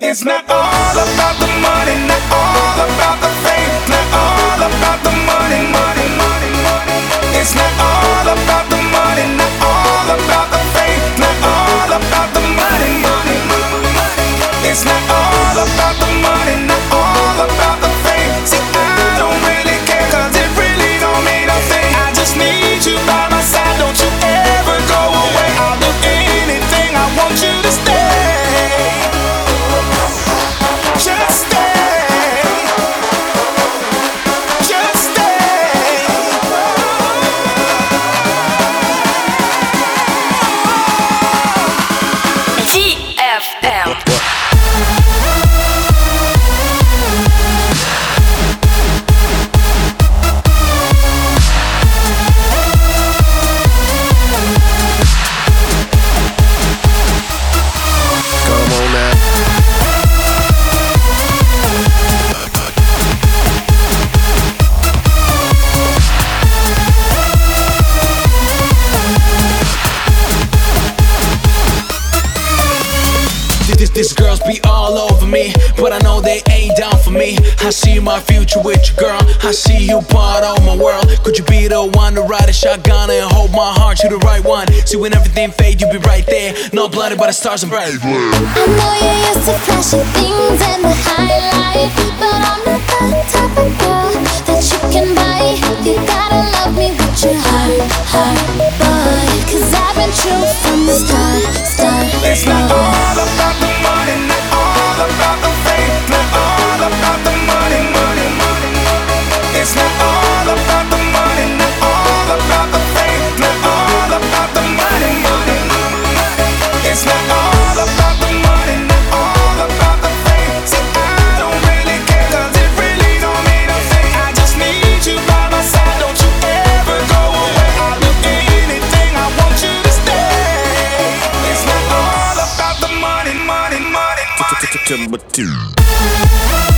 It's not all about the money, not all about the fame, not all about the money, money, money, money. It's not all about the money, not all about the fame, not all about the money, money, money. It's not all about the money, not all about the fame. See, I don't really care, 'cause it really don't mean a thing. I just need you by my side, don't you ever go away. I'll do anything, I want you to stay. Just stay. Just stay. GFM. These girls be all over me, but I know they ain't down for me. I see my future with you, girl. I see you part of my world. Could you be the one to ride a shotgun and hold my heart to the right one? See, when everything fades, you be right there. Not blinded by the stars and bright. I know you're used to flashy things and the high life, but I'm not the type of girl that you can buy. You gotta love me with your heart, boy. 'Cause I've been true from the start. It's not all about the money, not all about the fame, not all about the money, money, money. It's not all about the money, not all about the fame, not all about the money, money, money. It's not all about the money, not all about the fame. See, I don't really care, 'cause it really don't mean a thing. I just need you by my side, don't you ever go away. I'll do anything, I want you to stay. It's not all about the money, money, money, money. Number 2.